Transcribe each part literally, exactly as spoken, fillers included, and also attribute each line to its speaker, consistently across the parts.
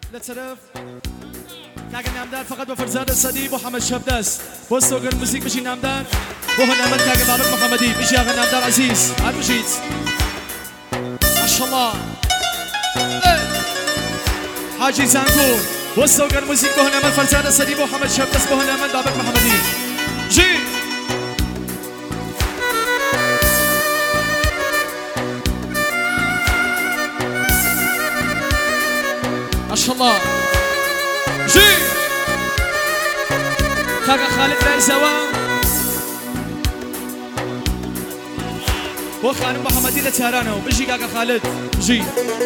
Speaker 1: لطرف کاغ نامدار فقط با فرزاد صدی محمد شبداس بۆ سۆگەر موزیک بشی نامدار بۆ هەنامەند کاغ بابک محەممەدی بشی ئاغا نامدار عزیز هەر بشیت ماشەڵڵا حاجی زانکۆ بۆ سۆگەر موزیک بۆ هەنامەند فرزاد صدی محمد شبداس بۆ هەنامەند بابک محەممەدی ژی ماشەڵڵا ژی کاکە خالد بەرزەوە بۆ خانم محەممەدی لە چارانەوە بژی کاکە خالد ژی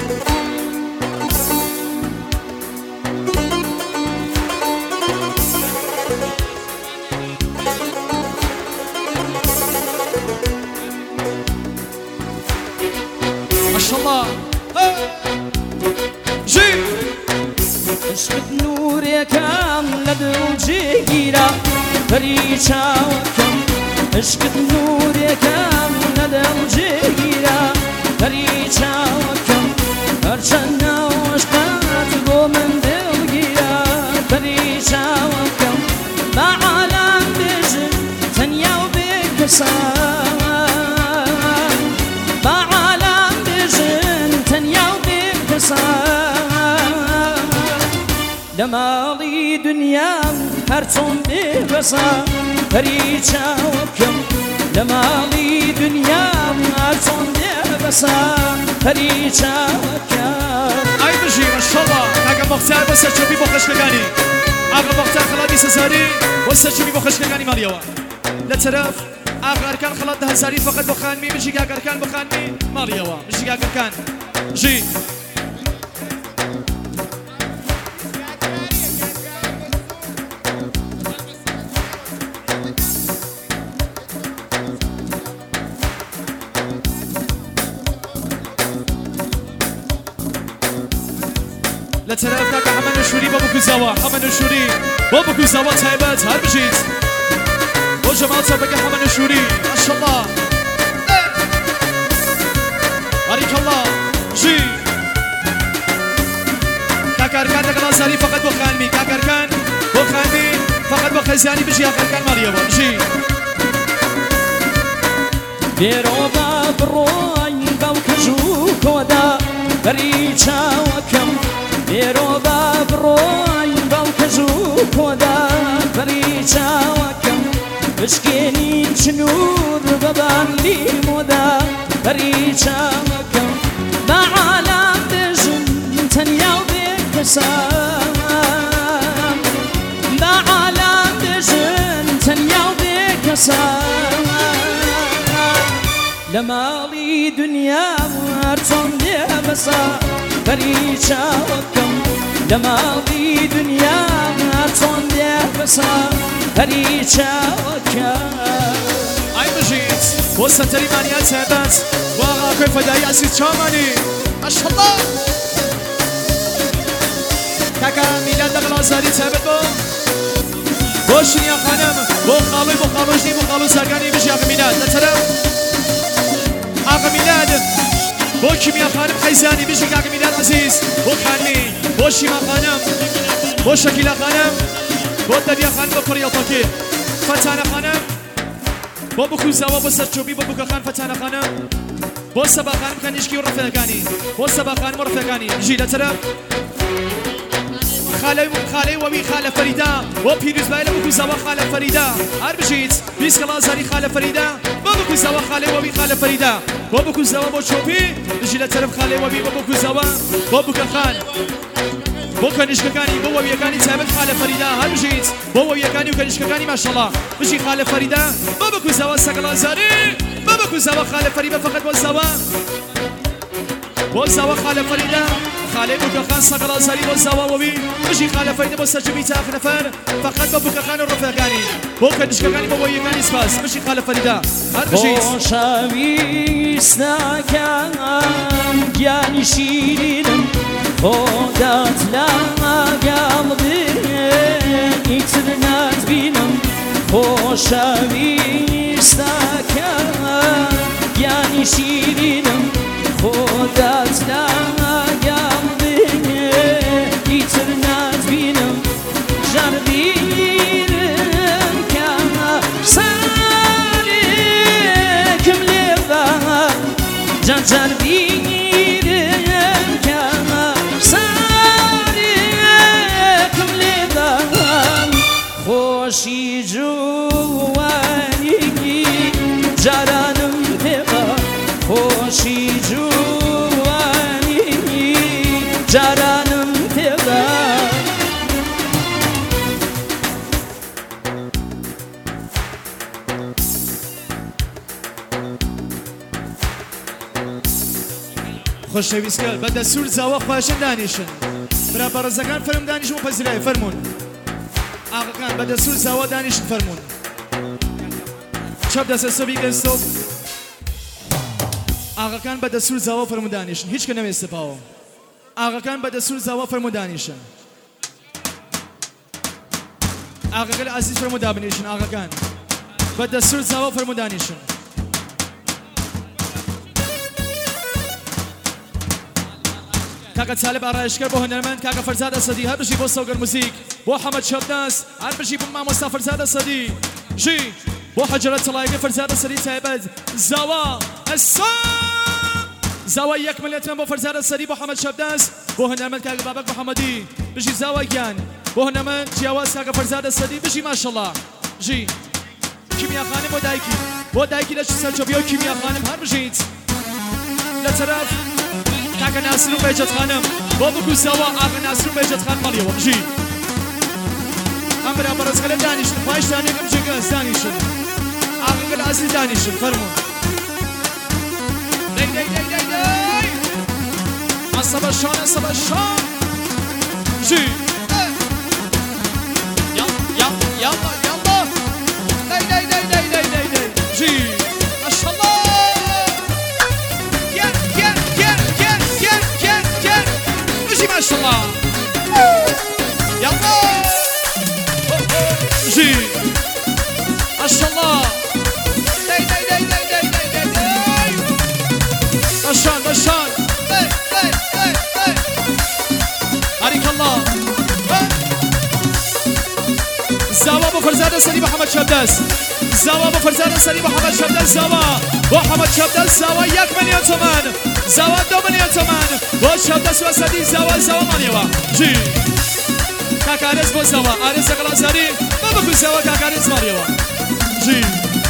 Speaker 1: ماشەڵڵا ژی
Speaker 2: عشقت نورێکم لە دڵجێگیرە پەریچاوەکەم عشقت نورێکم لە دڵجێگیرە پەریچاوەکەم هەرچەند ناوەشقات بۆ من دڵگیرە پەریچاوەکەم بە عالەم بێژن تەنیا و بێکەسان بە عالەم بێژن تەنیا و بێکەسان لە ماڵی دنیام هەرچۆن بێبەسە پەریچاوەکەم لە ماڵی دنیام هەرچۆن بێبەسە پەریچاوەکەم
Speaker 1: ئای بژی ماشەڵڵا کاکە مەختار بۆ سەرچۆبی بۆ خەشکەکانی ئاغا مەختار خەڵاتی سەزاری بۆ سەرچۆبی بۆ خەشکەکانی ماڵیەوە لە تەرەف ئاغا ئەرکان خەڵات هەزاری فەقەت بۆ خانمی بژی کاکە ئەرکان بۆ خانمی ماڵیەوە بژی کاکە ئەرکان ژی لە تەرەف کاکە حەمە نەشوری بۆ بکوزەوە حەمە نەشوری بۆ بکوزەوە تایبەت هەر بژیت بۆ ژەماڵ چاپەکە حەمە نەشوری ماشەڵڵا باریکەڵڵا ژی کاکە ئەرکان لەگەڵ ئازاری فەقەت بۆ خانمی کاکە ئەرکان بۆ خانمی فەقەت بۆ خەزیانی بژی ئاغا ئەرکان ماڵیەوە ژی
Speaker 2: بێرۆ بە بڕۆی بەو کەژ و کۆدا پەریچاوەکەم بێرۆ بە بڕۆی بەو کەژ و کۆدا پەریچاوەکەم بشکێنی چنوور بە باندی مۆدا پەریچاوەکەم بە عالەم بێژن تەنیا و بێکەسان بە عالەم بێژن تەنیا و بێکەسان لە ماڵی دنیا هەرچۆن بێبەسە پەریچاوەکەم لە ماڵی دنیا هەرچۆن بێبەسە پەریچاوەکەم
Speaker 1: ئای بژیت بۆ سەنتەری مانیان تایبەت بۆ ئاغاکۆی فەدایی ئەسیز چامانی ماشەڵڵا کاکە میلاد لەگەڵ ئازاری تایبەت بۆ بۆ شینیا خانم بۆ خاڵۆی بۆ خاڵۆژنی بۆ خاڵۆ سەرگانی بژی ئاغا میلاد لە تەرەف ئاغا میلاد بۆ کیمیا خانم خەیزانی بژی کاکە میلاد عەزیز بۆ خانمی بۆ شیما خانم بۆ شەکیلا خانم بۆ دەریا خانم بۆ کوڕی ئەڵتەکێ فەتانە خانم بۆ بکوزەوە بۆ سەرچۆبی بۆ بووکەخان فەتانە خانم بۆ سەبا خانم کەنیشکی و ڕەفێەکانی بۆ سەبا خانم و ڕەفێەکانی ژی لە تەرەف خالەی وەوی خالە فەریدا بۆ پیرۆزبای لە بکوزەوە خالە فەریدا هەر بژیت بیسکەڵ ئازاری خالە فەریدا بۆ بکوزەوە خالەی وەوی خالە فەریدا بۆ بکوزەوە بۆ چۆپی ژی لە تەرەف خالەی وەوی بۆ بکوزەوە بۆ بووکەخان بۆ کەنیشکەکانی بۆ وەویەکانی تایبەت خالە فەریدا هەر بژیت بۆ وەویەکانی و کەنیشکەکانی ماشەڵڵا بژی خالە فەریدا بۆ بکوزەوە سەگەڵ ئازاری بۆ بکوزەوە خالە فەریدا فەقەت بۆ زەوە بۆ زەوە خالە فەریدا خالەی بووکەخان سەگەڵ ئازاری بۆ زەوەوەوی بژی خالە فەریدا بۆ سەرچۆبی تاق نەفەر فەقەت بۆ بووکەخان و ڕەفێەکانی بۆ کەنیشکەکانی بۆ وەویەکانی سپاس بژی خالە فەریدا هەر بژیت
Speaker 2: خۆشەویستەکەم گیانی شیرینم خۆدات لاگەڵ بێ ئیتر ناتبینم خۆشەویستەکەم گیانی شیرینم خۆدات لاگەڵ بێ ئیتر جارانم تێدا
Speaker 1: خۆشەویستکە بە دەسوور زاوە خواشن دانیشن برا بەڕێزەکان فەرم دانیشن و پەزیرای فەرمونون ئاغاکان بە دەسوور زاوە دانیشن فەرمونون چەپ دەسە سۆبی گەستۆ ئاغاکان بە دەسوور زاوە فەرمون دانیشن هیچ کە نەوێستەپاوە ئاغاکان بە دەسوور زاوە فەرمون دانیشن ئاغاکە لە عەزیز فەرمون دابنیشن ئاغاکان بە دەسوور زاوە فەرمون دانیشن کاکە چالب ئارایشگەر بۆ هەنەرمەند کاکە فەرزاد ئەسەدی هەر بژی بۆ سەوگەر موزیک بۆ حەمەد شەبناس هەر بژی بۆ مامۆستا فەرزاد ئەسەدی ژی بۆ حەجەرەت چڵایەکەی فەرزاد ئەسەدی تایبەت زاوا ئەسا زاوا یەک ملیەتمە بۆ فەرزاد ئەسەدی بۆ حەمەد شەبناس بۆ هەنەرمەند کاکە بابەک محەممەدی بژی زاوا گیان بۆ هەنەرمەند جیاواز کاکە فەرزاد ئەسەدی بژی ماشەڵڵا ژی کیمیاخانم بۆ دایکی بۆ دایکی لە سەرچۆبی و کیمیاخانم هەر بژیت لە تەرەف کاکە ناسر و بێجەت خانم بۆ بکو زاوا ئاغا ناسر و بێجەت خان مەڵیەوە بژی ئەم برا بەڕێزگە لە دانیشتن خواهش دانێکم جێگەز دانیشن ئاغاکە لە عەزیز دانیشن فەرموون دەی دەی دەی دەی دەی ئەسەبە شان ئەسەبە شان ژی یاڵ یاڵا یاڵا دەی دەی دەی دەی دەی دەی دەی ژی ماشەڵڵا گێر گێر گێر گێر گێر گێر گێر بژی ماشەڵڵا یاڵا ژی ماشەڵڵا دەی دەی دەی دەی دەی دەی دەی دەی بەشان بەشان دەی دەی دەی دەی باریکەڵڵا زاوا بۆ فەرزاد ئەسەدی بۆ حەمەد شەبدەس زاوا بۆ فەرزاد ئەسەدی بۆ حەمەد شەبدەس زاوا بۆ حەمەد شەبدەس زاوا یەک ملیۆن تۆمان زاوا دو ملیۆن تۆمان بۆ شەبدەس و ئەسەدی زاوا زاوا ماڵیەوە ژی کاکە ئارێز بۆ زاوا ئارێز دەگەڵازاری بۆ بکو زاوا کاکە ئارێز ماڵیەوە ژی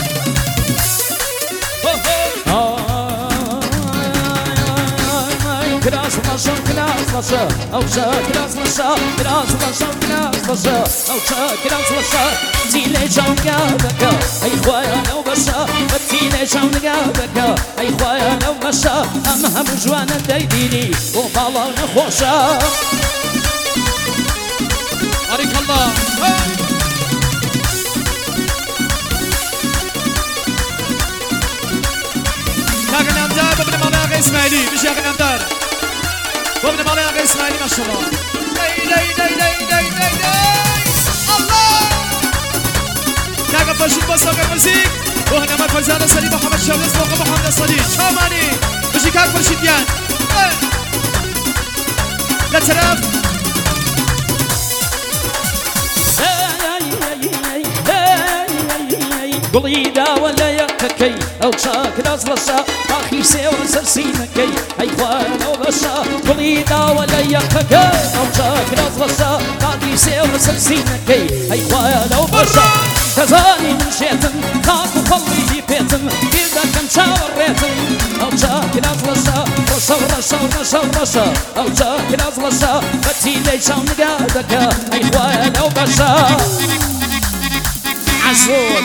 Speaker 2: Kras laşa, kras laşa, avşa, kras laşa, kras laşa, kras laşa, avşa, kras laşa, tile çavga baka, ay khoya law basha, tile çavga baka, ay khoya law basha, am ham jwana daydini, o bala khoşa.
Speaker 1: Barikallah. Kaka namdar, babne mala aga İsmaili, bir şey aga namdar. Babne mala aga İsmaili maşallah. Dey dey dey dey dey dey dey. Allah. Kaka faşit basaka müzik. Bu hemen Ferzan Asadi Muhammed Şevles Moka Muhammed Asadi. Çamani. Bir şey kaka faşit yan. La taraf.
Speaker 2: قليدا ولا يككي او شاك راس لشا اخي سوى سرسينكي اي خوان او لشا قليدا ولا يككي او شاك راس لشا اخي سوى سرسينكي اي خوان او لشا كزاني نشيتن خاطو خلي بيتن كذا كم شاوريتن او شاك راس لشا رشا رشا رشا رشا او شاك راس لشا فتي ليش نقادك اي خوان او لشا عزول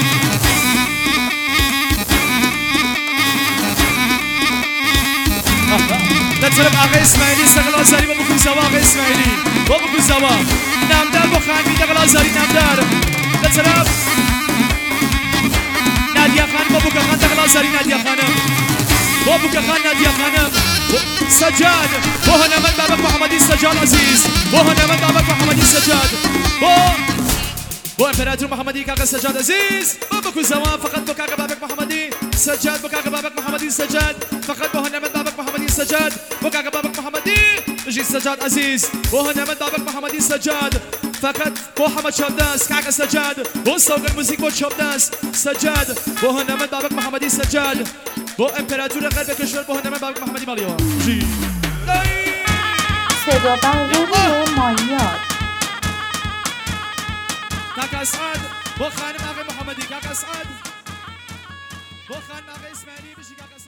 Speaker 1: لطرف آقای اسماعیلی استقلال آزاری با بکن زوا آقای اسماعیلی با بکن زوا نامدار با خانمی استقلال آزاری نامدار لطرف نادیا خانم با بکن خان استقلال آزاری نادیا خانم با بکن خان نادیا خانم سجاد با هنمن بابک محمدی سجاد عزیز با هنمن بابک محمدی سجاد با با امپراتور محمدی کاکا سجاد عزیز با بکن زوا فقط با کاکا بابک محمدی سجاد با کاکا بابک محمدی سجاد فقط با هنمن بابک محمدی سجاد با کاکا بابک محمدی بجی سجاد عزیز با هنمن بابک محمدی سجاد فقط با حمد شبداس کاکا سجاد با سوق موزیک با شبداس سجاد با هنمن بابک محمدی سجاد با امپراتور غرب کشور با هنمن بابک محمدی مالیو جی
Speaker 3: صدا برداری مالیات
Speaker 1: کاکا اسعد با خانم آقای محمدی کاکا اسعد با خانم آقای اسماعیلی بشی کاکا